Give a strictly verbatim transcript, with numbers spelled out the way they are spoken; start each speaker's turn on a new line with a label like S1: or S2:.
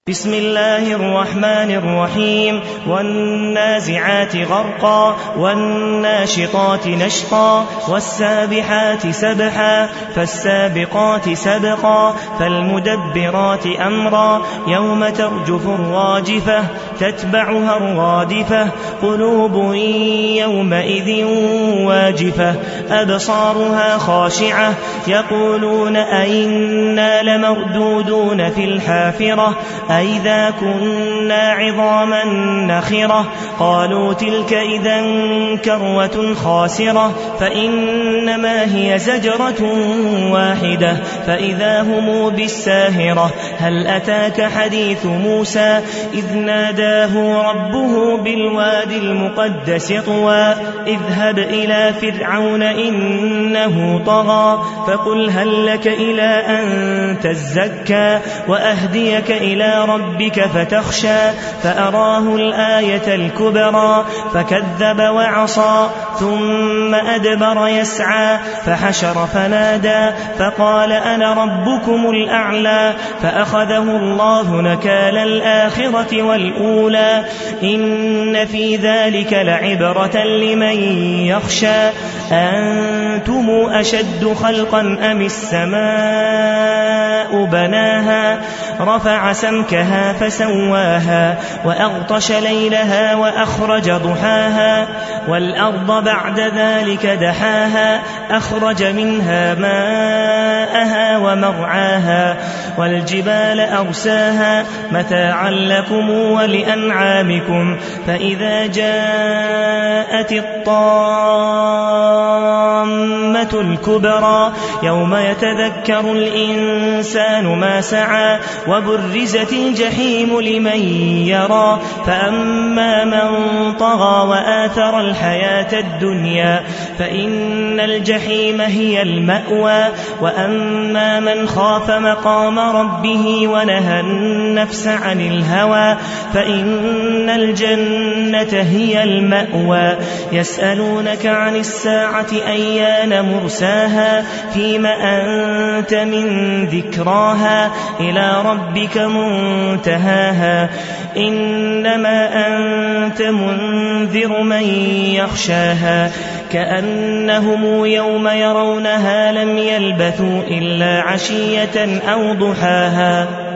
S1: بسم الله الرحمن الرحيم والنازعات غرقا والناشطات نشطا والسابحات سبحا فالسابقات سبقا فالمدبرات أمرا يوم ترجف الراجفة تتبعها الرادفة قلوب يومئذ واجفة أبصارها خاشعة يقولون أئنا لمردودون في الحافرة أئذا كنا عظاما نخرة قالوا تلك إذا كروة خاسرة فإنما هي زجرة واحدة فإذا هم بالساهرة هل أتاك حديث موسى إذ ناداه ربه بالوادي المقدس طوى اذهب إلى فرعون إنه طغى فقل هل لك إلى أن تزكى وأهديك إلى ربك فتخشى فأراه الآية الكبرى فكذب وعصى ثم أدبر يسعى فحشر فنادى فقال أنا ربكم الأعلى فأخذه الله نكال الآخرة والأولى إن في ذلك لعبرة لمن يخشى أنتم أشد خلقا أم السماء بناها رفع سمكها فسواها وأغطش ليلها وأخرج ضحاها والأرض بعد ذلك دحاها أخرج منها ماءها ومرعاها والجبال أرساها متاعا لكم ولأنعامكم فإذا جاءت الطامة الكبرى يوم يتذكر الإنسان ما سعى وبرزت الجحيم لمن يرى فأما من طغى وآثر الحياة الدنيا فإن الجحيم هي المأوى وأما من خاف مقام ربه ونهى النفس عن الهوى فإن الجنة هي المأوى يسألونك عن الساعة أيان مرساها فيما أنت من ذكراها إلى ربك منتهاها إنما أنت منذر من يخشاها كأنهم يوم يرونها لم يلبثوا إلا عشية أو ضحاها.